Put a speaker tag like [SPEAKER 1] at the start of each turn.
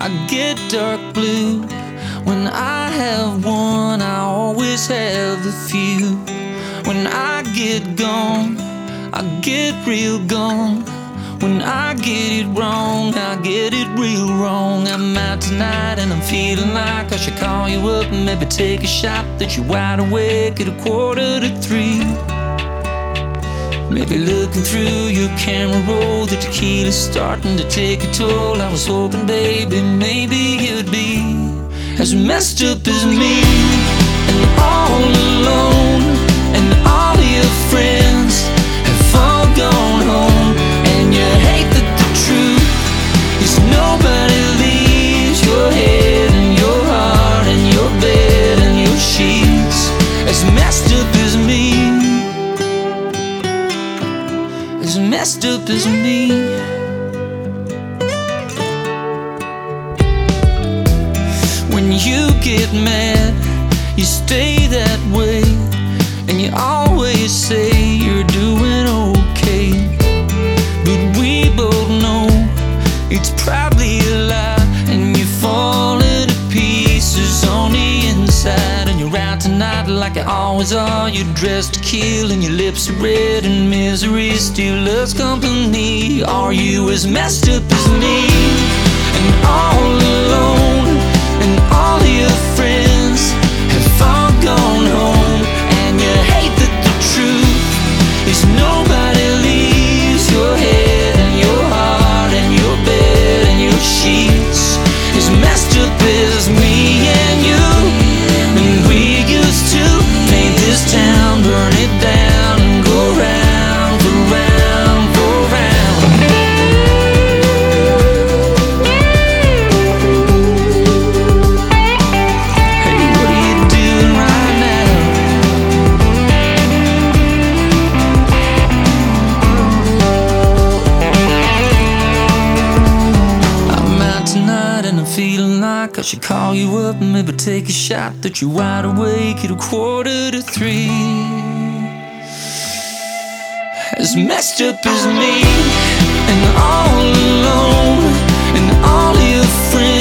[SPEAKER 1] I get dark blue. When I have one, I always have a few. When I get gone, I get real gone. When I get it wrong, I get it real wrong. I'm out tonight and I'm feeling like I should call you up and maybe take a shot that you're wide awake at 2:45. Maybe looking through your camera roll, the tequila's starting to take a toll. I was hoping, baby, maybe you'd be as messed up as me, and all alone, and all your friends have all gone home. And you hate that the truth is nobody leaves your head and your heart and your bed and your sheets as messed up as me, as messed up as me. When you get mad, you stay that way, and you always say you're doing okay. But we both know it's probably a lie, and you're falling to pieces on the inside. And you're out tonight like you always are. You're dressed to kill and your lips are red, and misery still loves company. Are you as messed up as me, and all alone, and all your friends have all gone home? And you hate that the truth is nobody leaves your head and your heart and your bed and your sheets as messed up as me and you. And we used to paint this town, burn it down, and go round for round for round. Hey, what are you doing right now? I'm out tonight and I'm feeling like I should call you up and maybe take a shot that you're wide awake at 2:45. As messed up as me, and all alone, and all your friends